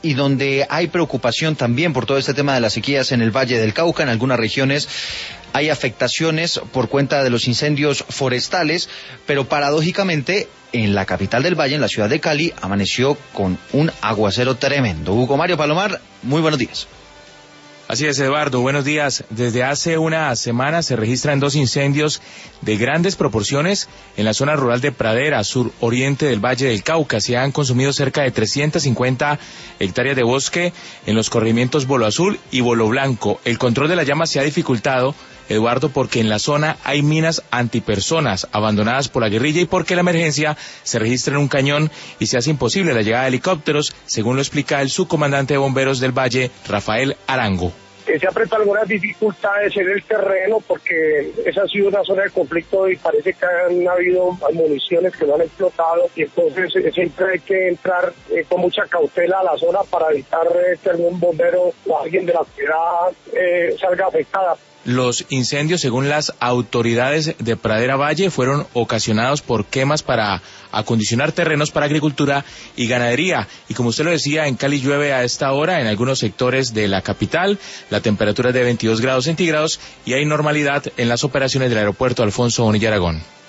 y donde hay preocupación también por todo este tema de las sequías en el Valle del Cauca. En algunas regiones hay afectaciones por cuenta de los incendios forestales, pero paradójicamente en la capital del Valle, en la ciudad de Cali, amaneció con un aguacero tremendo. Hugo Mario Palomar, muy buenos días. Así es, Eduardo, buenos días. Desde hace una semana se registran 2 incendios de grandes proporciones en la zona rural de Pradera, suroriente del Valle del Cauca. Se han consumido cerca de 350 hectáreas de bosque en los corregimientos Bolo Azul y Bolo Blanco. El control de la llama se ha dificultado, Eduardo, porque en la zona hay minas antipersonas abandonadas por la guerrilla y porque la emergencia se registra en un cañón y se hace imposible la llegada de helicópteros, según lo explica el subcomandante de bomberos del Valle, Rafael Arango. Se ha presentado algunas dificultades en el terreno porque esa ha sido una zona de conflicto y parece que han habido municiones que no han explotado, y entonces siempre hay que entrar con mucha cautela a la zona para evitar que algún bombero o alguien de la ciudad salga afectada. Los incendios, según las autoridades de Pradera Valle, fueron ocasionados por quemas para acondicionar terrenos para agricultura y ganadería. Y como usted lo decía, en Cali llueve a esta hora en algunos sectores de la capital. La temperatura es de 22 grados centígrados y hay normalidad en las operaciones del aeropuerto Alfonso Bonilla Aragón.